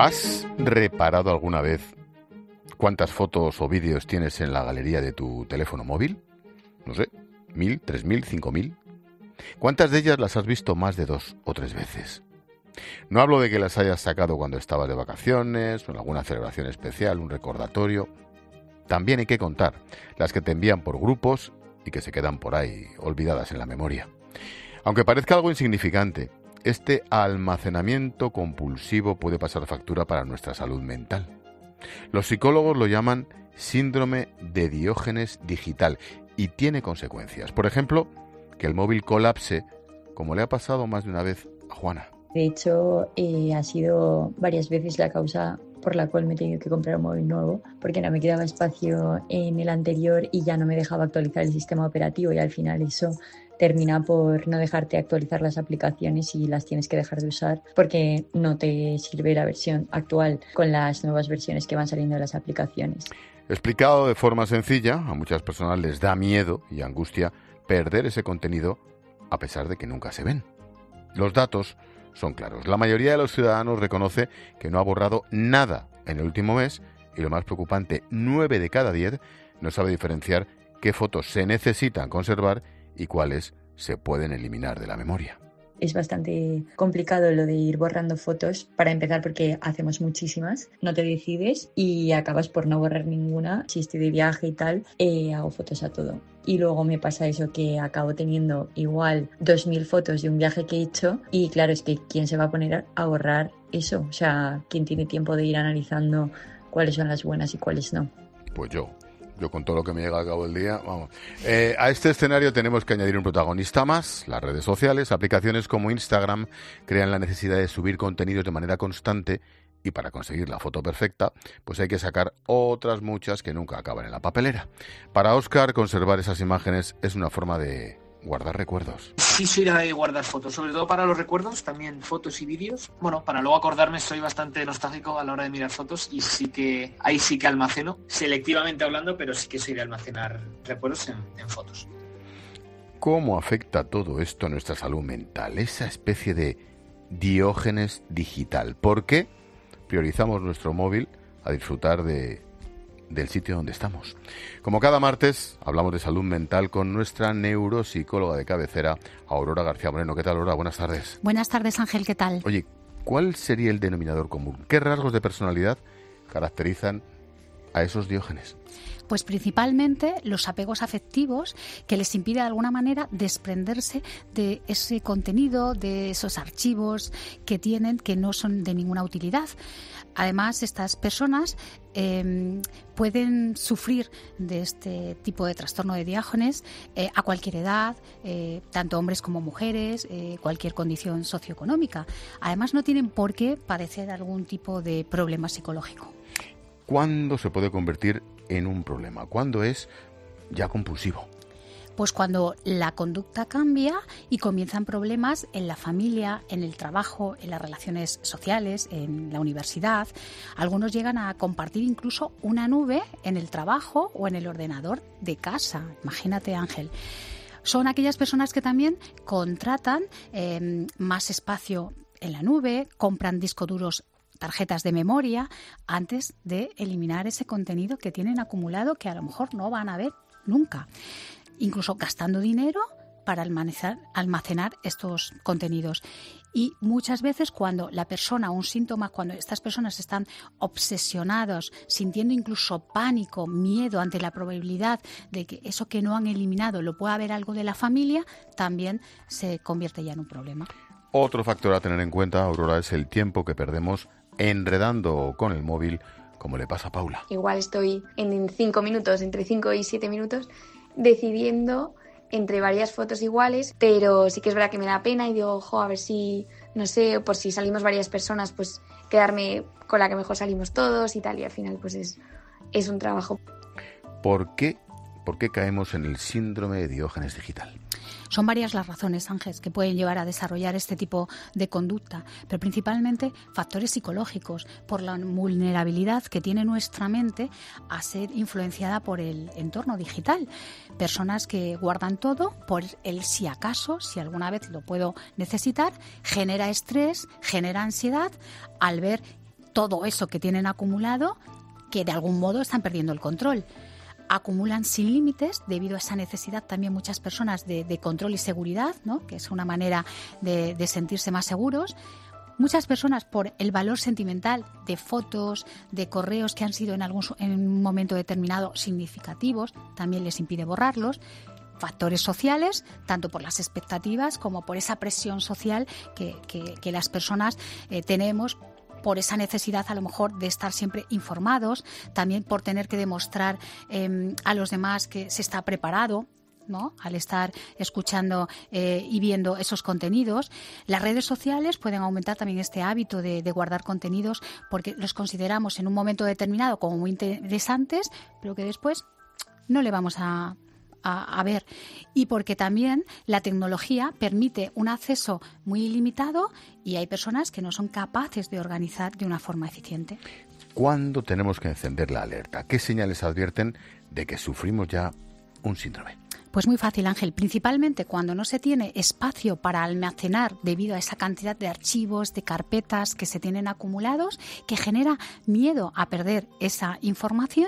¿Has reparado alguna vez cuántas fotos o vídeos tienes en la galería de tu teléfono móvil? No sé, 1.000, 3.000, 5.000. ¿Cuántas de ellas las has visto más de 2 o 3 veces? No hablo de que las hayas sacado cuando estabas de vacaciones o en alguna celebración especial, un recordatorio. También hay que contar las que te envían por grupos y que se quedan por ahí, olvidadas en la memoria. Aunque parezca algo insignificante, este almacenamiento compulsivo puede pasar factura para nuestra salud mental. Los psicólogos lo llaman síndrome de Diógenes digital y tiene consecuencias. Por ejemplo, que el móvil colapse, como le ha pasado más de una vez a Juana. De hecho, ha sido varias veces la causa por la cual me he tenido que comprar un móvil nuevo, porque no me quedaba espacio en el anterior y ya no me dejaba actualizar el sistema operativo, y al final eso termina por no dejarte actualizar las aplicaciones y las tienes que dejar de usar porque no te sirve la versión actual con las nuevas versiones que van saliendo de las aplicaciones. Explicado de forma sencilla, a muchas personas les da miedo y angustia perder ese contenido a pesar de que nunca se ven. Los datos son claros. La mayoría de los ciudadanos reconoce que no ha borrado nada en el último mes y, lo más preocupante, 9 de cada 10 no sabe diferenciar qué fotos se necesitan conservar y cuáles se pueden eliminar de la memoria. Es bastante complicado lo de ir borrando fotos, para empezar porque hacemos muchísimas, no te decides y acabas por no borrar ninguna. Si estoy de viaje y tal, hago fotos a todo. Y luego me pasa eso, que acabo teniendo igual 2.000 fotos de un viaje que he hecho y claro, es que ¿quién se va a poner a borrar eso? O sea, ¿quién tiene tiempo de ir analizando cuáles son las buenas y cuáles no? Pues yo con todo lo que me llega al cabo del día, vamos. A este escenario tenemos que añadir un protagonista más. Las redes sociales, aplicaciones como Instagram crean la necesidad de subir contenidos de manera constante y para conseguir la foto perfecta, pues hay que sacar otras muchas que nunca acaban en la papelera. Para Óscar, conservar esas imágenes es una forma de guardar recuerdos. Sí, soy de guardar fotos, sobre todo para los recuerdos, también fotos y vídeos. Bueno, para luego acordarme, soy bastante nostálgico a la hora de mirar fotos y ahí sí que almaceno, selectivamente hablando, pero sí que soy de almacenar recuerdos en fotos. ¿Cómo afecta todo esto a nuestra salud mental? Esa especie de Diógenes digital. ¿Por qué priorizamos nuestro móvil a disfrutar del sitio donde estamos? Como cada martes, hablamos de salud mental con nuestra neuropsicóloga de cabecera, Aurora García Moreno. ¿Qué tal, Aurora? Buenas tardes. Buenas tardes, Ángel. ¿Qué tal? Oye, ¿cuál sería el denominador común? ¿Qué rasgos de personalidad caracterizan a esos Diógenes? Pues principalmente los apegos afectivos, que les impide de alguna manera desprenderse de ese contenido, de esos archivos que tienen, que no son de ninguna utilidad. Además, estas personas pueden sufrir de este tipo de trastorno de Diógenes a cualquier edad, tanto hombres como mujeres, cualquier condición socioeconómica. Además, no tienen por qué padecer algún tipo de problema psicológico. ¿Cuándo se puede convertir en un problema? ¿Cuándo es ya compulsivo? Pues cuando la conducta cambia y comienzan problemas en la familia, en el trabajo, en las relaciones sociales, en la universidad. Algunos llegan a compartir incluso una nube en el trabajo o en el ordenador de casa. Imagínate, Ángel. Son aquellas personas que también contratan más espacio en la nube, compran discos duros, tarjetas de memoria, antes de eliminar ese contenido que tienen acumulado, que a lo mejor no van a ver nunca. Incluso gastando dinero para almacenar estos contenidos. Y muchas veces cuando la persona, un síntoma, cuando estas personas están obsesionados, sintiendo incluso pánico, miedo ante la probabilidad de que eso que no han eliminado lo pueda ver algo de la familia, también se convierte ya en un problema. Otro factor a tener en cuenta, Aurora, es el tiempo que perdemos enredando con el móvil, como le pasa a Paula. Igual estoy en 5 minutos, entre 5 y 7 minutos, decidiendo entre varias fotos iguales, pero sí que es verdad que me da pena y digo, a ver si, no sé, por si salimos varias personas, pues quedarme con la que mejor salimos todos y tal, y al final pues es un trabajo. ¿Por qué caemos en el síndrome de Diógenes digital? Son varias las razones, Ángel, que pueden llevar a desarrollar este tipo de conducta, pero principalmente factores psicológicos, por la vulnerabilidad que tiene nuestra mente a ser influenciada por el entorno digital. Personas que guardan todo por el si acaso, si alguna vez lo puedo necesitar, genera estrés, genera ansiedad al ver todo eso que tienen acumulado, que de algún modo están perdiendo el control. Acumulan sin límites debido a esa necesidad también muchas personas de control y seguridad, ¿no? Que es una manera de sentirse más seguros. Muchas personas, por el valor sentimental de fotos, de correos que han sido en un momento determinado significativos, también les impide borrarlos. Factores sociales, tanto por las expectativas como por esa presión social que las personas tenemos, por esa necesidad a lo mejor de estar siempre informados, también por tener que demostrar a los demás que se está preparado, ¿no? Al estar escuchando y viendo esos contenidos. Las redes sociales pueden aumentar también este hábito de guardar contenidos porque los consideramos en un momento determinado como muy interesantes, pero que después no le vamos a ver, y porque también la tecnología permite un acceso muy ilimitado y hay personas que no son capaces de organizar de una forma eficiente. ¿Cuándo tenemos que encender la alerta? ¿Qué señales advierten de que sufrimos ya un síndrome? Pues muy fácil, Ángel. Principalmente cuando no se tiene espacio para almacenar debido a esa cantidad de archivos, de carpetas que se tienen acumulados, que genera miedo a perder esa información,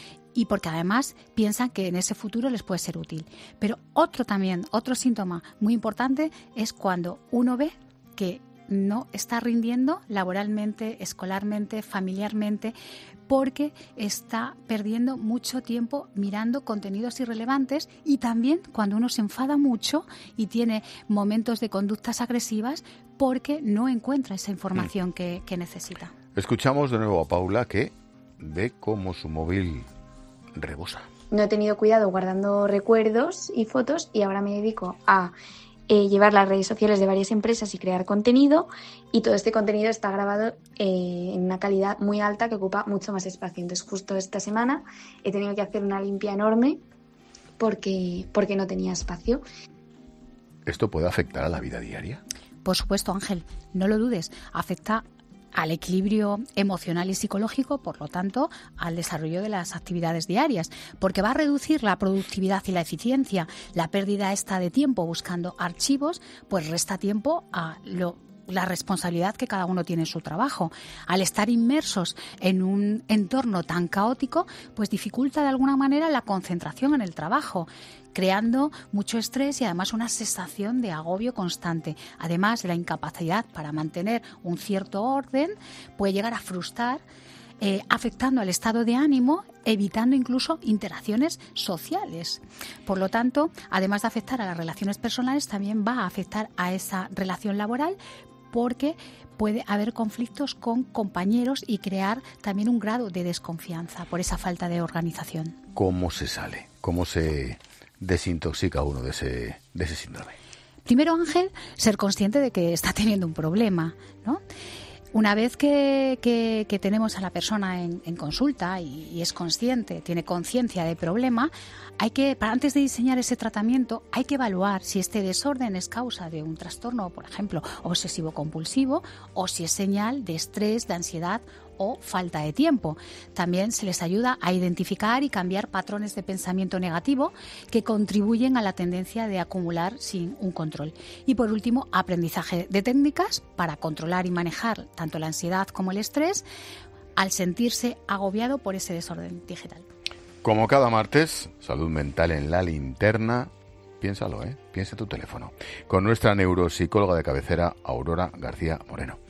y porque además piensan que en ese futuro les puede ser útil. Pero otro síntoma muy importante es cuando uno ve que no está rindiendo laboralmente, escolarmente, familiarmente, porque está perdiendo mucho tiempo mirando contenidos irrelevantes, y también cuando uno se enfada mucho y tiene momentos de conductas agresivas porque no encuentra esa información que necesita. Escuchamos de nuevo a Paula, que ve cómo su móvil rebosa. No he tenido cuidado guardando recuerdos y fotos y ahora me dedico a llevar las redes sociales de varias empresas y crear contenido, y todo este contenido está grabado en una calidad muy alta que ocupa mucho más espacio. Entonces justo esta semana he tenido que hacer una limpia enorme porque no tenía espacio. ¿Esto puede afectar a la vida diaria? Por supuesto, Ángel, no lo dudes, afecta al equilibrio emocional y psicológico, por lo tanto, al desarrollo de las actividades diarias, porque va a reducir la productividad y la eficiencia. La pérdida esta de tiempo buscando archivos, pues resta tiempo a la responsabilidad que cada uno tiene en su trabajo. Al estar inmersos en un entorno tan caótico, pues dificulta de alguna manera la concentración en el trabajo, creando mucho estrés y además una sensación de agobio constante. Además, la incapacidad para mantener un cierto orden puede llegar a frustrar, afectando al estado de ánimo, evitando incluso interacciones sociales. Por lo tanto, además de afectar a las relaciones personales, también va a afectar a esa relación laboral, porque puede haber conflictos con compañeros y crear también un grado de desconfianza por esa falta de organización. ¿Cómo se sale? ¿Cómo se desintoxica uno de ese síndrome? Primero, Ángel, ser consciente de que está teniendo un problema, ¿no? Una vez que tenemos a la persona en consulta y es consciente, tiene conciencia del problema, antes de diseñar ese tratamiento, hay que evaluar si este desorden es causa de un trastorno, por ejemplo, obsesivo-compulsivo, o si es señal de estrés, de ansiedad o falta de tiempo. También se les ayuda a identificar y cambiar patrones de pensamiento negativo que contribuyen a la tendencia de acumular sin un control. Y por último, aprendizaje de técnicas para controlar y manejar tanto la ansiedad como el estrés al sentirse agobiado por ese desorden digital. Como cada martes, salud mental en la linterna. Piénsalo, piensa tu teléfono. Con nuestra neuropsicóloga de cabecera, Aurora García Moreno.